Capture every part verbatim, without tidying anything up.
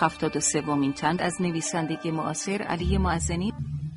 هفتاد و سومین چند از نویسندگی معاصر علی معزنی.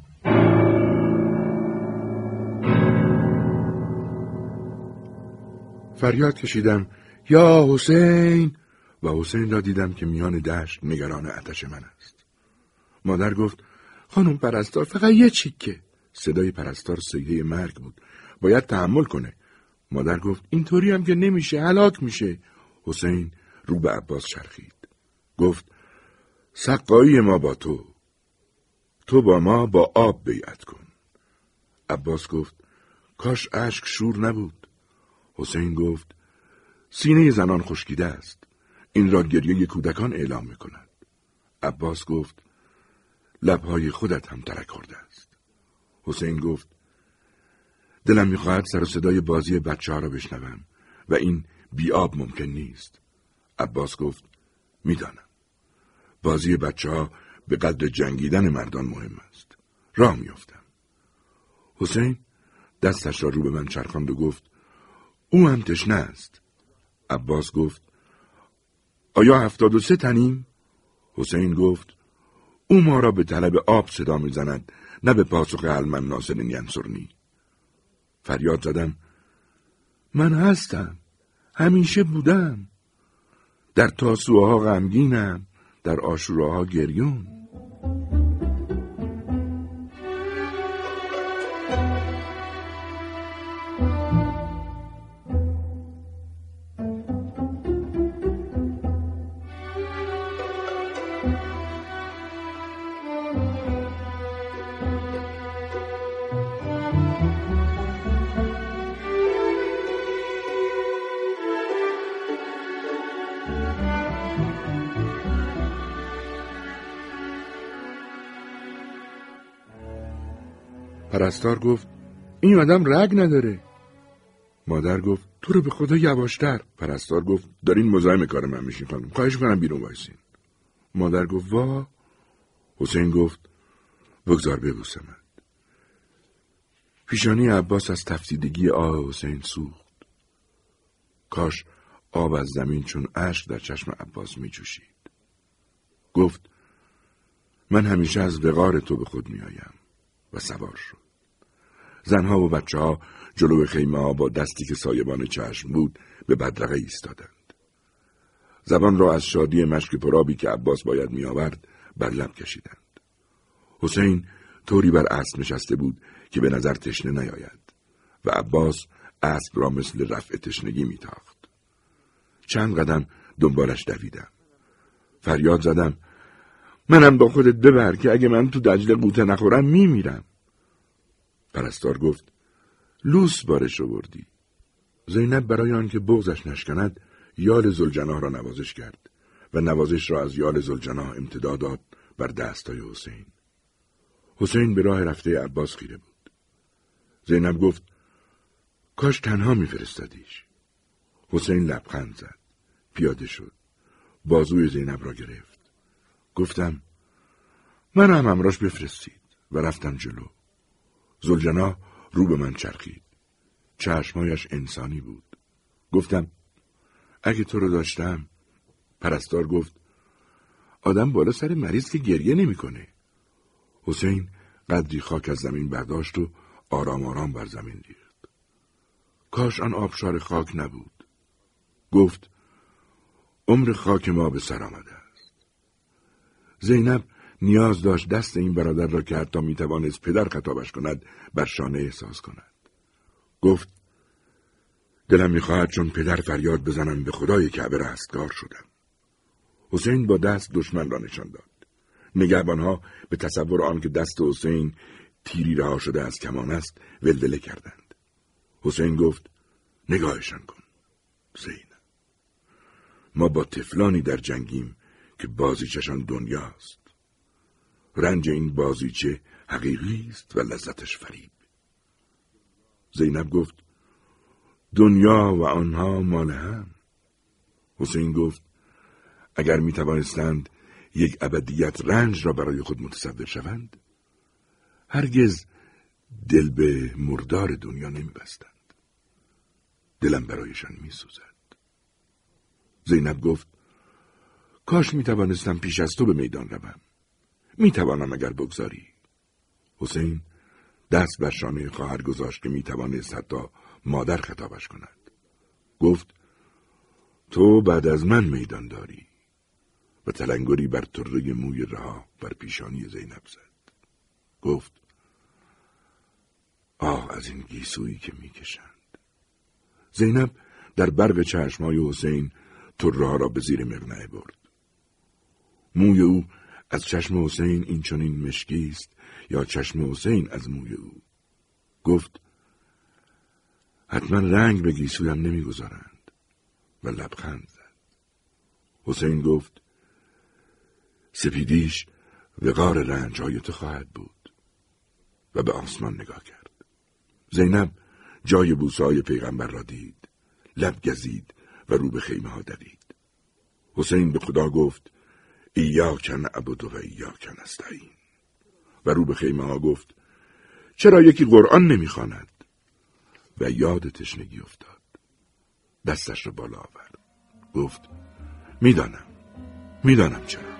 فریاد کشیدم یا حسین و حسین را دیدم که میان دشت نگران آتش من است. مادر گفت خانم پرستار فقط یه چیکه. صدای پرستار صیحه مرگ بود، باید تحمل کنه. مادر گفت اینطوری هم که نمیشه، هلاک میشه. حسین رو به عباس چرخید، گفت سقایی ما با تو، تو با ما با آب بیعت کن. عباس گفت کاش اشک شور نبود. حسین گفت سینه زنان خشکیده است، این را گریه کودکان اعلام میکند. عباس گفت لبهای خودت هم ترک خورده است. حسین گفت دلم میخواهد سر و صدای بازی بچه ها را بشنوم و این بی آب ممکن نیست. عباس گفت میدانم بازی بچه ها به قدر جنگیدن مردان مهم است، راه میافتم. حسین دستش را رو به من چرخاند و گفت او هم تشنه است. عباس گفت آیا هفتاد و سه تنیم؟ حسین گفت او ما را به طلب آب صدا میزند، نه به پاسخ هل من ناصر ینصرنی. فریاد زدم من هستم، همیشه بودم، در تاسوعاها غمگینم، در عاشوراها گریون. پرستار گفت این آدم رگ نداره. مادر گفت تو رو به خدا یواشتر. پرستار گفت دارین مزاحم کار من میشین خانم، خواهش کنم بیرون وایسین. مادر گفت وا. حسین گفت بگذار ببوسمت. پیشانی عباس از تفسیدگی آه حسین سوخت. کاش آب از زمین چون اشک در چشم عباس میجوشید. گفت من همیشه از وقار تو به خود میآیم و سوار شد. زنها و بچه ها جلو خیمه ها با دستی که سایبان چشم بود به بدرقه ایستادند. زبان را از شادی مشک پرابی که عباس باید می آورد بر لب کشیدند. حسین طوری بر اسب نشسته بود که به نظر تشنه نیاید و عباس اسب را مثل رفع تشنگی می تاخت. چند قدم دنبالش دویدم. فریاد زدم منم با خودت ببر که اگه من تو دجله قوطه نخورم می میرم. پرستار گفت لوس بارش رو بردی. زینب برای آنکه بغضش نشکند یال ذوالجناح را نوازش کرد و نوازش را از یال ذوالجناح امتداد داد بر دستای حسین. حسین به راه رفته عباس خیره بود. زینب گفت کاش تنها میفرستادیش. حسین لبخند زد، پیاده شد، بازوی زینب را گرفت. گفتم من هم همراش بفرستید و رفتم جلو. ذوالجناح رو به من چرخید. چشمایش انسانی بود. گفتم اگه تو رو داشتم. پرستار گفت آدم بالا سر مریض که گریه نمی کنه. حسین قدری خاک از زمین برداشت و آرام آرام بر زمین ریخت. کاش آن آبشار خاک نبود. گفت عمر خاک ما به سر آمده است. زینب نیاز داشت دست این برادر را که حتی می توانست پدر خطابش کند بر شانه احساس کند. گفت دلم میخواهد چون پدر فریاد بزنم به خدای کعبه رستگار شدم. حسین با دست دشمن را نشان داد. نگهبانها به تصور آن که دست حسین تیری رها شده از کمان است ولوله کردند. حسین گفت نگاهشان کن زینب، ما با طفلانی در جنگیم که بازیچشان دنیاست. رنج این بازیچه حقیقی است و لذتش فریب. زینب گفت دنیا و آنها مال هم. حسین گفت اگر می توانستند یک ابدیت رنج را برای خود متصور شوند هرگز دل به مردار دنیا نمی بستند. دلم برایشان می سوزد. زینب گفت کاش می توانستم پیش از تو به میدان روم. می توانم اگر بگذاری. حسین دست بر شانه خواهر گذاشت که می توانست حتی مادر خطابش کند. گفت تو بعد از من میدان داری. و تلنگری بر طره موی رها بر پیشانی زینب زد. گفت آه از این گیسویی که می کشند. زینب در برق چشمای حسین طره ها را به زیر مقنعه برد. موی او از چشم حسین این چنین مشکی است یا چشم حسین از موی او. گفت حتما رنگ به گیسویم نمیگذارند. و لبخند زد. حسین گفت سپیدیش وقار رنج‌های تو خواهد بود. و به آسمان نگاه کرد. زینب جای بوسه‌های پیغمبر را دید. لب گزید و رو به خیمه ها دوید. حسین به خدا گفت ایاک نعبد و ایاک نستعین. و رو به خیمه ها گفت چرا یکی قرآن نمیخواند؟ و یاد تشنگی افتاد. دستش را بالا آورد. گفت میدانم میدانم چرا.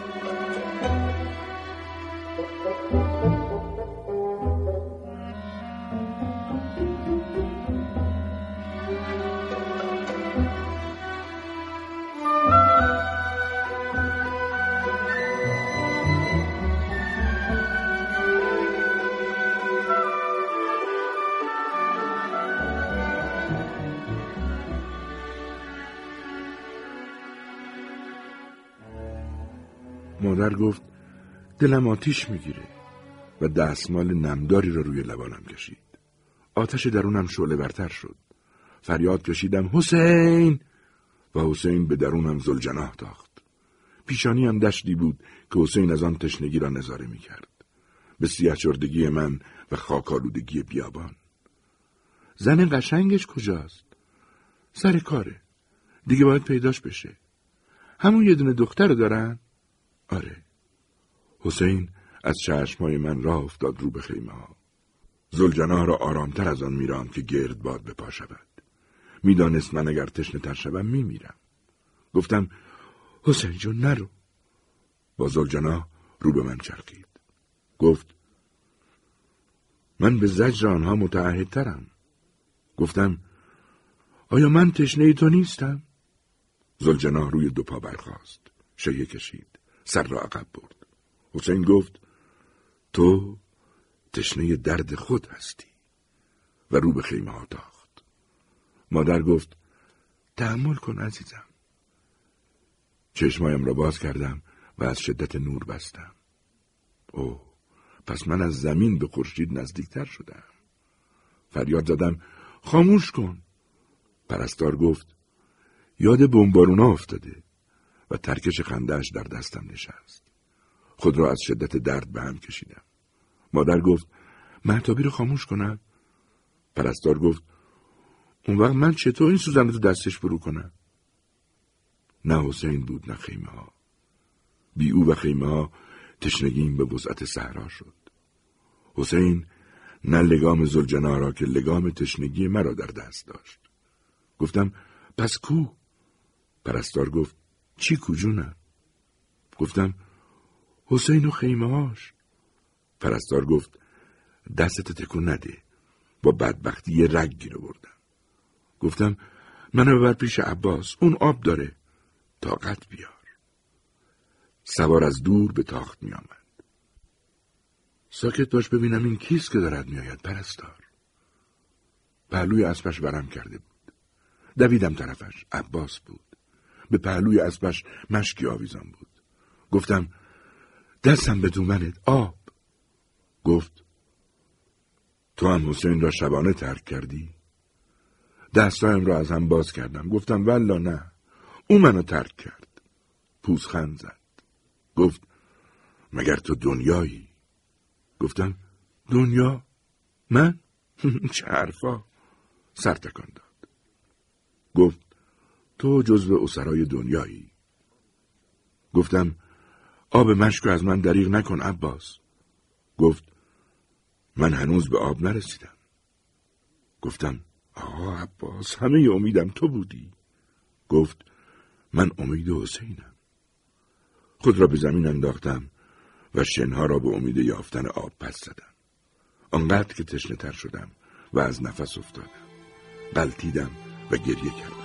مادر گفت دلم آتیش میگیره و دستمال نمداری را روی لبانم کشید. آتش درونم شعله برتر شد. فریاد کشیدم حسین و حسین به درونم ذوالجناح تاخت. پیشانی هم دشتی بود که حسین از آن تشنگی را نظاره میکرد. به سیاه چردگی من و خاکالودگی بیابان. زن قشنگش کجاست؟ سر کاره. دیگه باید پیداش بشه. همون یه دونه دختر رو دارن؟ آره. حسین از چشمای من راه افتاد رو به خیمه ها. ذوالجناح را آرامتر از آن میراند که گرد باد به پا شود. میدانست من اگر تشنه تر شدم میمیرم. گفتم حسین جون نرو. با ذوالجناح رو به من چرخید. گفت من به زجر آنها متعهدترم. گفتم آیا من تشنه تو نیستم؟ ذوالجناح روی دو پا برخاست. شیه کشید. سر را عقب برد. حسین گفت تو تشنه درد خود هستی. و رو به خیمه ها تاخت. مادر گفت تحمل کن عزیزم. چشمایم را باز کردم و از شدت نور بستم. اوه، پس من از زمین به خورشید نزدیکتر شدم. فریاد زدم خاموش کن. پرستار گفت یاد بمبارونا افتاده و ترکش خنده‌اش در دستم نشست. خود را از شدت درد به هم کشیدم. مادر گفت مهتابی رو خاموش کنم. پرستار گفت اون وقت من چطور این سوزن رو تو دستش فرو کنم؟ نه حسین بود نه خیمه ها. بی او و خیمه ها تشنگیم به وسعت صحرا شد. حسین نه لگام ذوالجناح را که لگام تشنگی مرا در دست داشت. گفتم پس کو؟ پرستار گفت چی کو جونم؟ گفتم حسین و خیمه هاش. پرستار گفت دستت تکون نده. با بدبختی یه رگ گیر آوردم. گفتم منو ببر پیش عباس، اون آب داره. طاقت بیار. سوار از دور به تاخت می آمد. ساکت باش ببینم این کیست که دارد می آید پرستار. پهلوی اسبش ورم کرده بود. دویدم طرفش. عباس بود. به پهلوی اسبش مشکی آویزان بود. گفتم دستم به دومنت آب. گفت تو هم حسین را شبانه ترک کردی؟ دستایم را از هم باز کردم. گفتم والا نه، او منو ترک کرد. پوزخند زد. گفت مگر تو دنیایی؟ گفتم دنیا؟ من؟ چه حرفا؟ سر تکان داد. گفت تو جزو اسرای دنیایی. گفتم آب مشک از من دریغ نکن عباس. گفت من هنوز به آب نرسیدم. گفتم آه عباس همه امیدم تو بودی. گفت من امید حسینم. خود را به زمین انداختم و شنها را به امید یافتن آب پس زدم. آنقدر که تشنه تر شدم و از نفس افتادم. غلطیدم و گریه کردم.